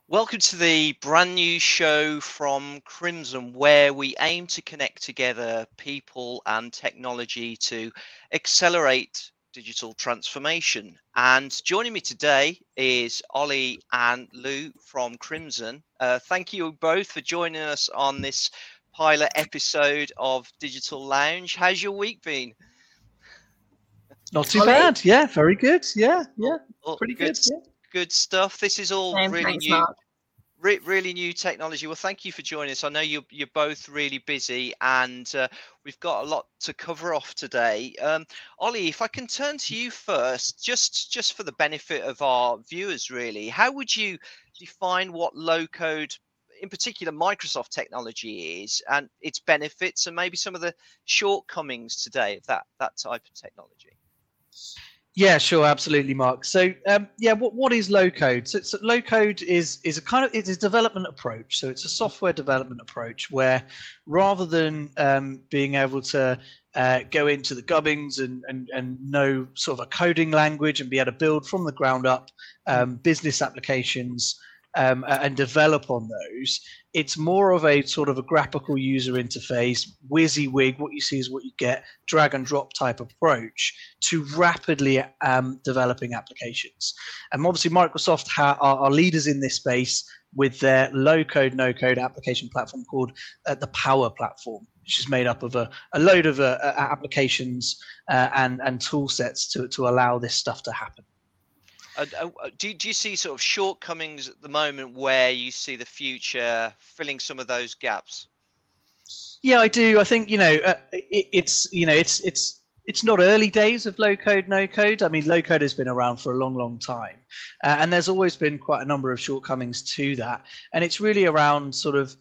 Welcome to the brand new show from Crimson, where we aim to connect together people and technology to accelerate digital transformation. And joining me today is Ollie and Lou from Crimson. Thank you both for joining us on this pilot episode of Digital Lounge. How's your week been? Not too Ollie? bad. Yeah, very good. Yeah, pretty Good, good. Yeah. good stuff. This is all really Thanks, new. Mark. Really new technology. Well, thank you for joining us. I know you're both really busy, and we've got a lot to cover off today. Ollie, if I can turn to you first, just for the benefit of our viewers, really, how would you define what low code, in particular Microsoft technology, is, and its benefits, and maybe some of the shortcomings today of that type of technology? Yeah, sure, absolutely, Mark. So, what is low code? So low code is a kind of it's a development approach. So it's a software development approach where, rather than being able to go into the gubbins and know sort of a coding language and be able to build from the ground up business applications and develop on those, it's more of a sort of a graphical user interface, WYSIWYG, what you see is what you get, drag and drop type approach to rapidly developing applications. And obviously Microsoft are leaders in this space with their low-code, no-code application platform called the Power Platform, which is made up of a load of applications and tool sets to allow this stuff to happen. Do you see sort of shortcomings at the moment where you see the future filling some of those gaps? Yeah, I do. I think it's not early days of low code, no code. I mean, low code has been around for a long, long time, and there's always been quite a number of shortcomings to that. And it's really around sort of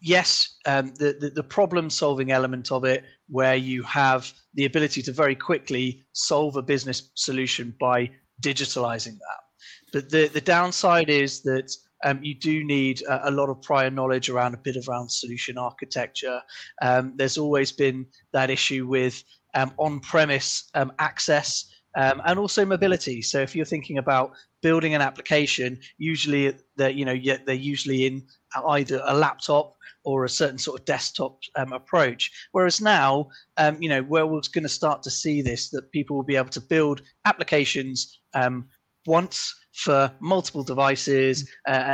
the problem solving element of it, where you have the ability to very quickly solve a business solution by digitalizing that. But the downside is that you do need a lot of prior knowledge around solution architecture. There's always been that issue with on-premise access and also mobility. So if you're thinking about building an application, usually they're usually in either a laptop or a certain sort of desktop approach. Whereas now, where we're going to start to see this, that people will be able to build applications once for multiple devices,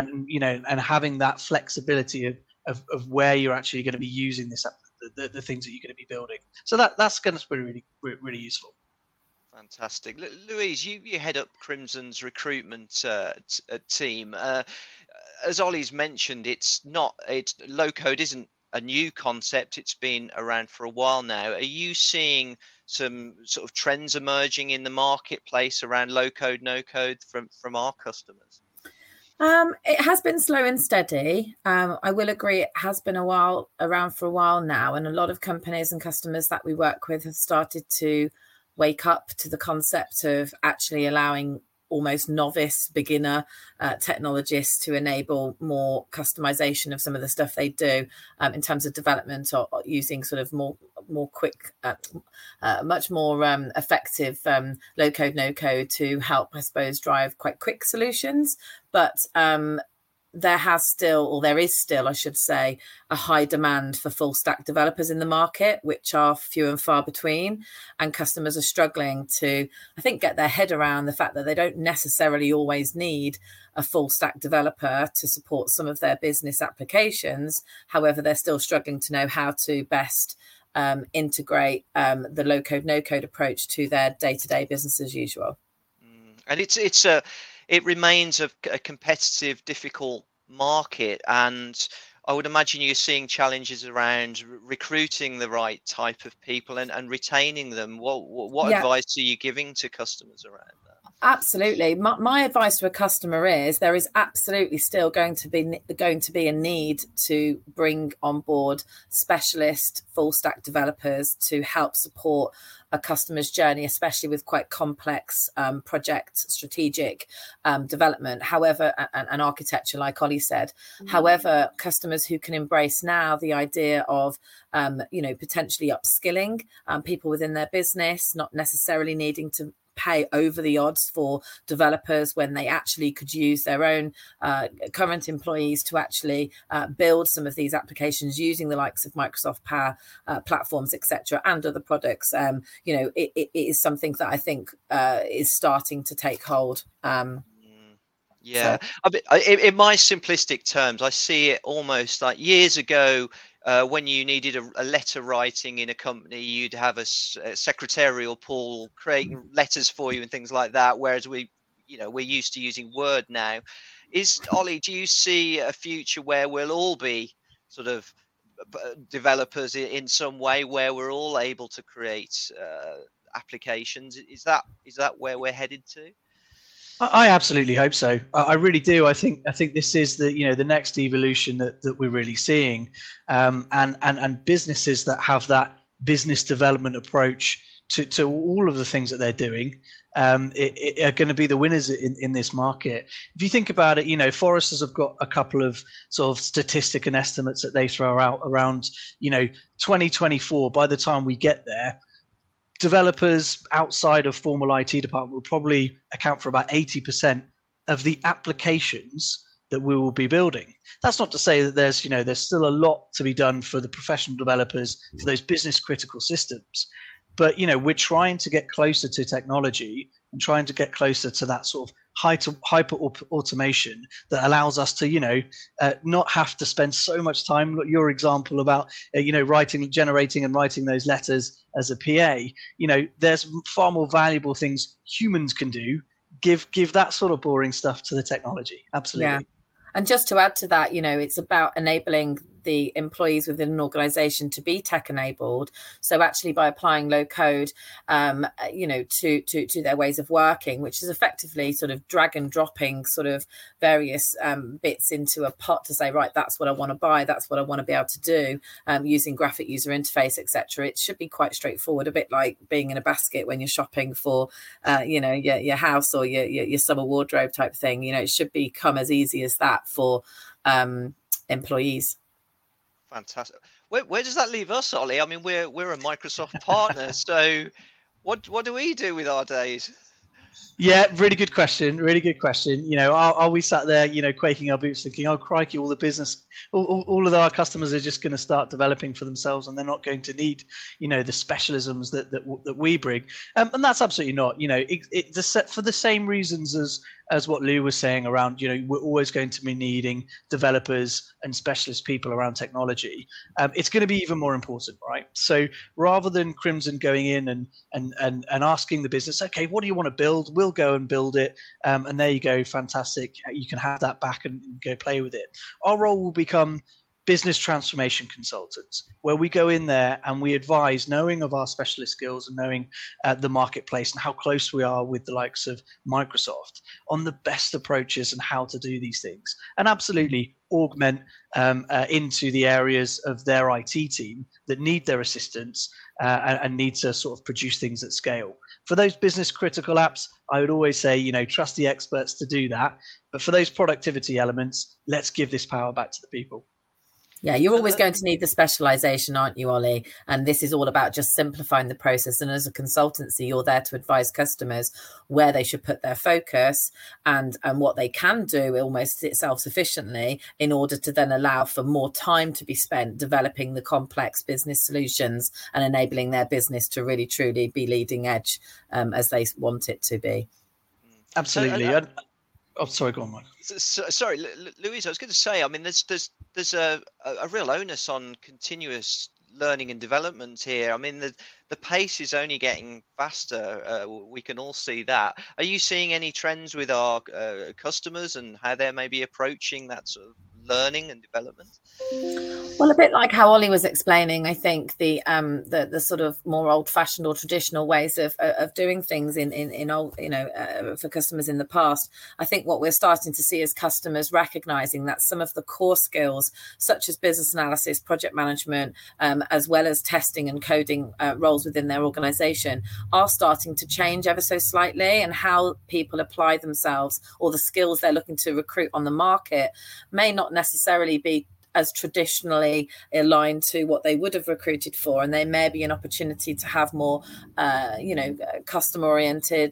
and having that flexibility of where you're actually going to be using this the things that you're going to be building. So that's going to be really, really useful. Fantastic. Louise, you head up Crimson's recruitment team. As Ollie's mentioned, it's low code isn't a new concept. It's been around for a while now. Are you seeing some sort of trends emerging in the marketplace around low code, no code from our customers? It has been slow and steady. I will agree it has been around for a while now, and a lot of companies and customers that we work with have started to wake up to the concept of actually allowing almost novice beginner technologists to enable more customization of some of the stuff they do in terms of development, or using sort of more quick, much more effective low code, no code to help, I suppose, drive quite quick solutions. But there is still, I should say, a high demand for full stack developers in the market, which are few and far between. And customers are struggling to, I think, get their head around the fact that they don't necessarily always need a full stack developer to support some of their business applications. However, they're still struggling to know how to best integrate the low code, no code approach to their day-to-day business as usual. And it remains a competitive, difficult market, and I would imagine you're seeing challenges around recruiting the right type of people and retaining them. What advice are you giving to customers around that? Absolutely. My advice to a customer is there is absolutely still going to be a need to bring on board specialist full stack developers to help support a customer's journey, especially with quite complex project strategic development, however, and architecture, like Ollie said. However, customers who can embrace now the idea of potentially upskilling people within their business, not necessarily needing to pay over the odds for developers when they actually could use their own current employees to actually build some of these applications using the likes of Microsoft Power platforms, etc., and other products. It is something that I think is starting to take hold. Yeah, in my simplistic terms, I see it almost like years ago. When you needed a letter writing in a company, you'd have a secretarial pool creating letters for you and things like that. Whereas we're used to using Word now. Ollie, do you see a future where we'll all be sort of developers in some way, where we're all able to create applications? Is that where we're headed to? I absolutely hope so. I really do. I think this is the next evolution that we're really seeing, and businesses that have that business development approach to all of the things that they're doing are going to be the winners in this market. If you think about it, Foresters have got a couple of sort of statistic and estimates that they throw out around 2024. By the time we get there, developers outside of formal IT department will probably account for about 80% of the applications that we will be building. That's not to say that there's still a lot to be done for the professional developers for those business critical systems. But, we're trying to get closer to technology and trying to get closer to that sort of hyper automation that allows us to, not have to spend so much time. Your example about, generating and writing those letters as a PA, there's far more valuable things humans can do. Give that sort of boring stuff to the technology. Absolutely. Yeah. And just to add to that, it's about enabling the employees within an organization to be tech enabled. So actually by applying low code, to their ways of working, which is effectively sort of drag and dropping sort of various bits into a pot to say, right, that's what I want to buy. That's what I want to be able to do using graphic user interface, etc. It should be quite straightforward, a bit like being in a basket when you're shopping for, your house or your summer wardrobe type thing. It should become as easy as that for employees. Fantastic. Where does that leave us, Ollie? I mean, we're a Microsoft partner, so what do we do with our days? Yeah, really good question. Really good question. Are we sat there, quaking our boots, thinking, "Oh, crikey, all the business, all of our customers are just going to start developing for themselves, and they're not going to need, the specialisms that we bring." And that's absolutely not. It's for the same reasons as what Lou was saying around, we're always going to be needing developers and specialist people around technology. It's going to be even more important, right? So rather than Crimson going in and asking the business, okay, what do you want to build? We'll go and build it. And there you go. Fantastic. You can have that back and go play with it. Our role will become business transformation consultants, where we go in there and we advise, knowing of our specialist skills and knowing the marketplace and how close we are with the likes of Microsoft on the best approaches and how to do these things, and absolutely augment into the areas of their IT team that need their assistance and need to sort of produce things at scale. For those business critical apps, I would always say, trust the experts to do that. But for those productivity elements, let's give this power back to the people. Yeah, you're always going to need the specialization, aren't you, Ollie? And this is all about just simplifying the process. And as a consultancy, you're there to advise customers where they should put their focus and what they can do almost self-sufficiently in order to then allow for more time to be spent developing the complex business solutions and enabling their business to really, truly be leading edge as they want it to be. Absolutely. Oh, sorry, go on, Mike. Sorry, Louise, I was going to say, I mean, there's a real onus on continuous learning and development here. I mean, the pace is only getting faster. We can all see that. Are you seeing any trends with our customers and how they're maybe approaching that sort of learning and development? Well, a bit like how Ollie was explaining, I think the sort of more old-fashioned or traditional ways of doing things in old, for customers in the past. I think what we're starting to see is customers recognizing that some of the core skills, such as business analysis, project management, as well as testing and coding roles within their organization, are starting to change ever so slightly, and how people apply themselves or the skills they're looking to recruit on the market may not necessarily be as traditionally aligned to what they would have recruited for, and there may be an opportunity to have more customer oriented,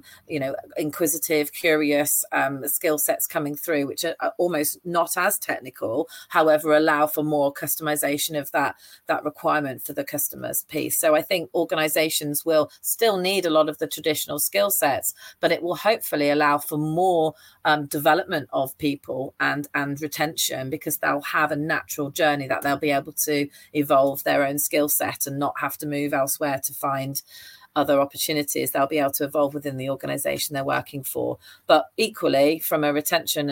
inquisitive, curious skill sets coming through, which are almost not as technical, however allow for more customization of that requirement for the customer's piece. So I think organizations will still need a lot of the traditional skill sets, but it will hopefully allow for more development of people and retention, because they'll have a natural journey that they'll be able to evolve their own skill set and not have to move elsewhere to find other opportunities. They'll be able to evolve within the organization they're working for. But equally, from a retention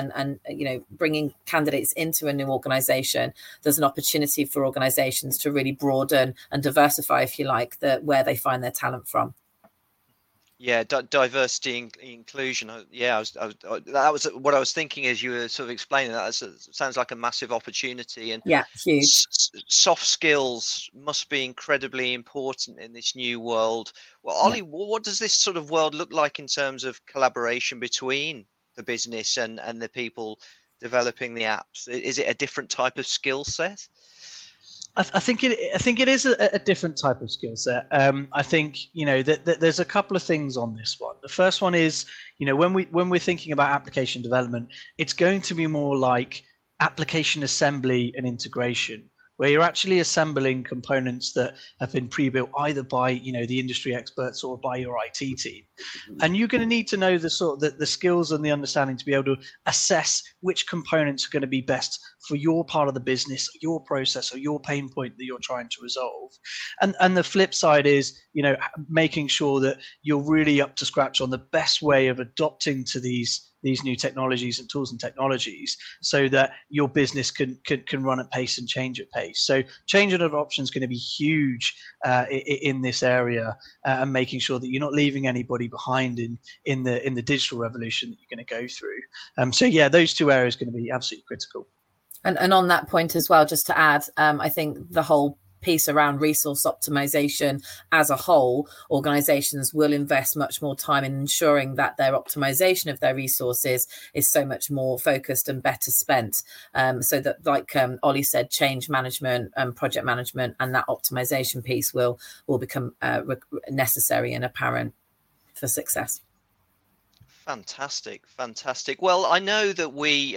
and bringing candidates into a new organization, there's an opportunity for organizations to really broaden and diversify, if you like, where they find their talent from. Yeah, diversity, inclusion. That was what I was thinking as you were sort of explaining that. It sounds like a massive opportunity, and huge. Soft skills must be incredibly important in this new world. Well, Ollie, what does this sort of world look like in terms of collaboration between the business and the people developing the apps? Is it a different type of skill set? I think it is a different type of skill set. I think that there's a couple of things on this one. The first one is, when we're thinking about application development, it's going to be more like application assembly and integration, where you're actually assembling components that have been pre-built either by the industry experts or by your IT team, and you're going to need to know the skills and the understanding to be able to assess which components are going to be best for your part of the business, your process, or your pain point that you're trying to resolve. And the flip side is making sure that you're really up to scratch on the best way of adopting to these new technologies and tools and technologies, so that your business can run at pace and change at pace. So change and adoption is going to be huge in this area, and making sure that you're not leaving anybody behind in the digital revolution that you're going to go through. Those two areas are going to be absolutely critical. And on that point as well, just to add, I think the whole piece around resource optimization as a whole, organizations will invest much more time in ensuring that their optimization of their resources is so much more focused and better spent, so that, like Ollie said, change management and project management and that optimization piece will become necessary and apparent for success. Fantastic. Well, I know that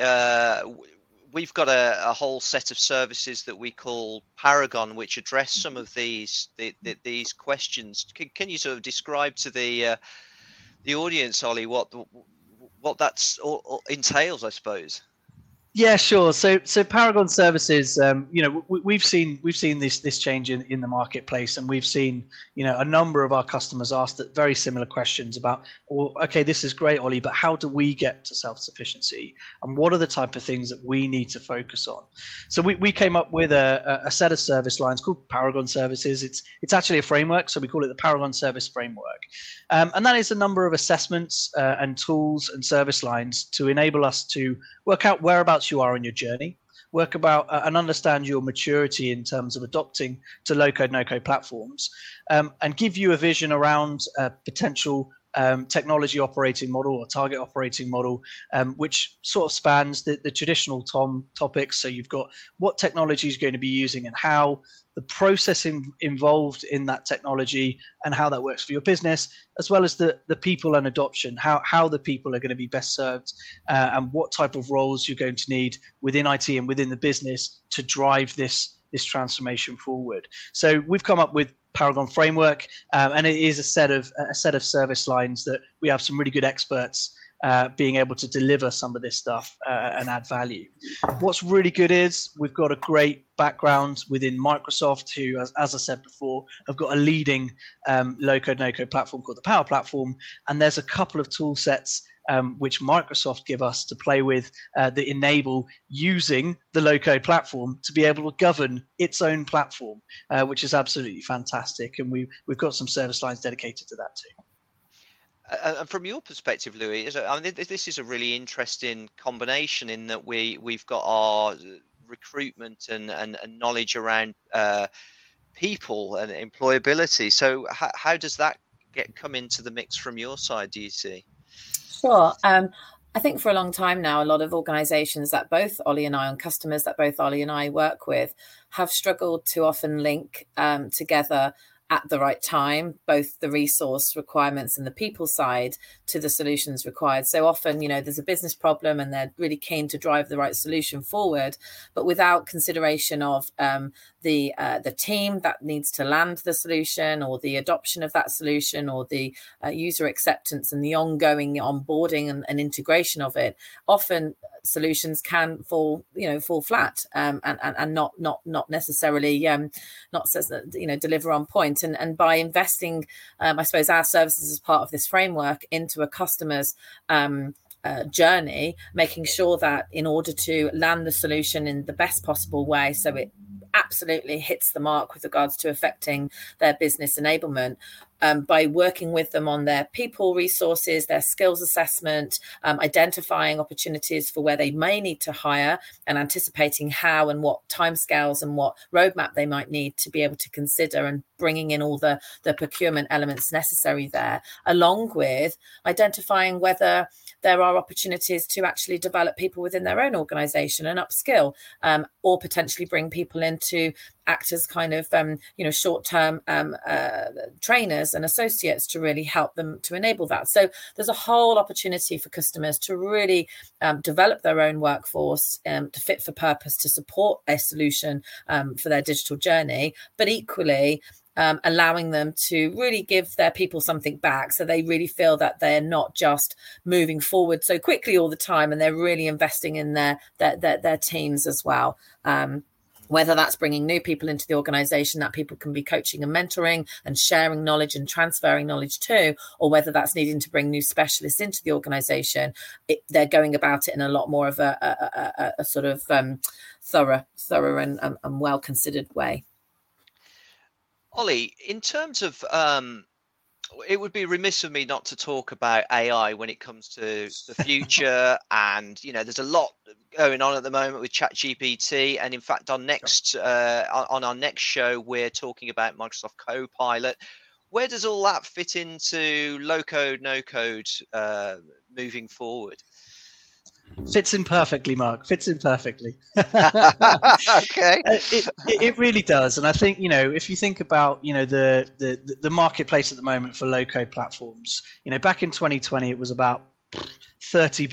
we've got a whole set of services that we call Paragon, which address some of these questions. Can you sort of describe to the audience, Ollie, what that entails, I suppose? Yeah, sure. So Paragon Services, we've seen this change in the marketplace, and we've seen a number of our customers ask that very similar questions about, well, okay, this is great, Ollie, but how do we get to self-sufficiency, and what are the type of things that we need to focus on? So we came up with a set of service lines called Paragon Services. It's actually a framework, so we call it the Paragon Service Framework, and that is a number of assessments and tools and service lines to enable us to work out whereabouts you are in your journey, work about and understand your maturity in terms of adopting to low-code, no-code platforms, and give you a vision around potential technology operating model or target operating model, which sort of spans the traditional topics. So you've got what technology is going to be using and how, the processing involved in that technology and how that works for your business, as well as the people and adoption, how the people are going to be best served, and what type of roles you're going to need within IT and within the business to drive this transformation forward. So we've come up with Paragon Framework, and it is a set of service lines that we have some really good experts being able to deliver some of this stuff and add value. What's really good is we've got a great background within Microsoft, who, as I said before, have got a leading low-code, no-code platform called the Power Platform, and there's a couple of tool sets which Microsoft give us to play with that enable using the low-code platform to be able to govern its own platform, which is absolutely fantastic. And we've got some service lines dedicated to that too. And from your perspective, Louis, this is a really interesting combination in that we've got our recruitment and knowledge around people and employability. So how does that come into the mix from your side, do you see? Sure. I think for a long time now, a lot of organizations that both Ollie and I, and customers that both Ollie and I work with, have struggled to often link together at the right time, both the resource requirements and the people side to the solutions required. So often, there's a business problem and they're really keen to drive the right solution forward, but without consideration of the team that needs to land the solution, or the adoption of that solution, or the user acceptance and the ongoing onboarding and integration of it. Often solutions can fall flat and not necessarily deliver on point. And by investing, I suppose, our services as part of this framework into a customer's journey, making sure that in order to land the solution in the best possible way, so it absolutely hits the mark with regards to affecting their business enablement, by working with them on their people resources, their skills assessment, identifying opportunities for where they may need to hire, and anticipating how and what timescales and what roadmap they might need to be able to consider, and bringing in all the procurement elements necessary there, along with identifying whether there are opportunities to actually develop people within their own organization and upskill, or potentially bring people in to act as kind of short-term trainers and associates to really help them to enable that. So there's a whole opportunity for customers to really develop their own workforce to fit for purpose, to support a solution for their digital journey, but equally allowing them to really give their people something back, so they really feel that they're not just moving forward so quickly all the time, and they're really investing in their teams as well. Whether that's bringing new people into the organization that people can be coaching and mentoring and sharing knowledge and transferring knowledge to, or whether that's needing to bring new specialists into the organization, they're going about it in a lot more of a sort of thorough and well-considered way. Ollie, in terms of it would be remiss of me not to talk about AI when it comes to the future. And there's a lot going on at the moment with ChatGPT, and in fact on our next show we're talking about Microsoft Copilot. Where does all that fit into low code, no code moving forward? Fits in perfectly, Mark. Fits in perfectly. Okay. It really does, and I think if you think about the marketplace at the moment for low code platforms, back in 2020 it was about 13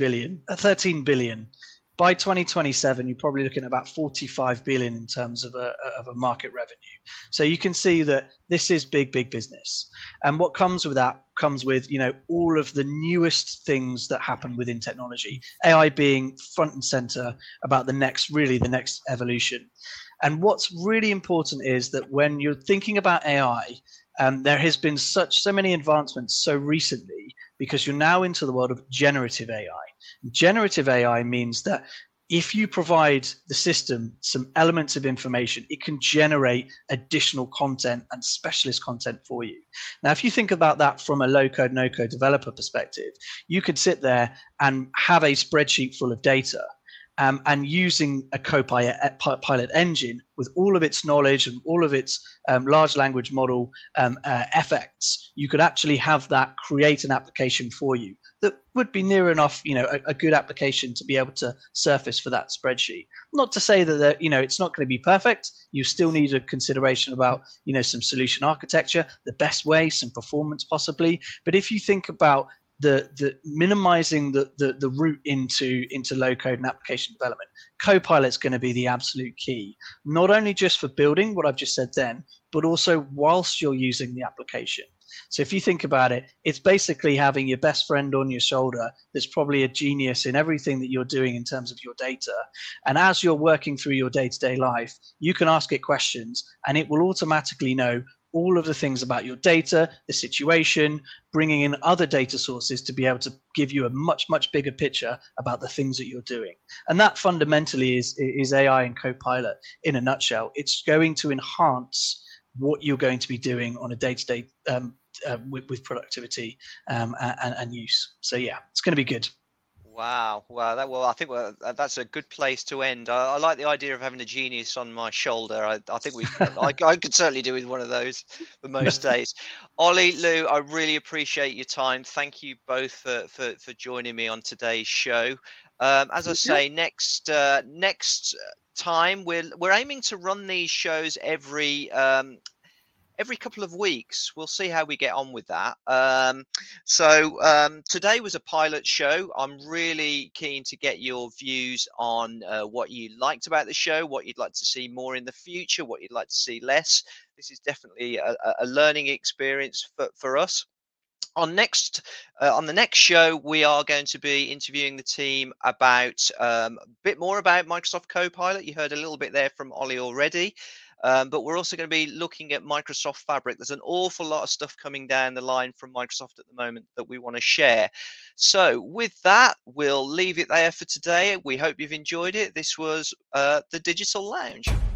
billion. By 2027, you're probably looking at about 45 billion in terms of a market revenue. So you can see that this is big business. And what comes with that comes with, all of the newest things that happen within technology, AI being front and center about the next evolution. And what's really important is that when you're thinking about AI, there has been so many advancements so recently, because you're now into the world of generative AI. Generative AI means that if you provide the system some elements of information, it can generate additional content and specialist content for you. Now, if you think about that from a low-code, no-code developer perspective, you could sit there and have a spreadsheet full of data, and using a Copilot engine with all of its knowledge and all of its large language model effects, you could actually have that create an application for you that would be near enough, a good application to be able to surface for that spreadsheet. Not to say that it's not going to be perfect. You still need a consideration about some solution architecture, the best way, some performance possibly. But if you think about the minimizing the route into low code and application development, Copilot's going to be the absolute key, not only just for building what I've just said then, but also whilst you're using the application. So if you think about it, it's basically having your best friend on your shoulder that's probably a genius in everything that you're doing in terms of your data. And as you're working through your day-to-day life, you can ask it questions and it will automatically know all of the things about your data, the situation, bringing in other data sources to be able to give you a much bigger picture about the things that you're doing. And that fundamentally is AI and Copilot in a nutshell. It's going to enhance what you're going to be doing on a day-to-day with productivity and use. So yeah, it's going to be good. Wow, wow. I think that's a good place to end. I like the idea of having a genius on my shoulder. I think I could certainly do with one of those for most days. Ollie, Lou, I really appreciate your time. Thank you both for joining me on today's show. As I say, next time we're aiming to run these shows every couple of weeks. We'll see how we get on with that. Today was a pilot show. I'm really keen to get your views on what you liked about the show, what you'd like to see more in the future, what you'd like to see less. This is definitely a learning experience for us. On the next show, we are going to be interviewing the team about a bit more about Microsoft Copilot. You heard a little bit there from Ollie already. But we're also going to be looking at Microsoft Fabric. There's an awful lot of stuff coming down the line from Microsoft at the moment that we want to share. So with that, we'll leave it there for today. We hope you've enjoyed it. This was the Digital Lounge.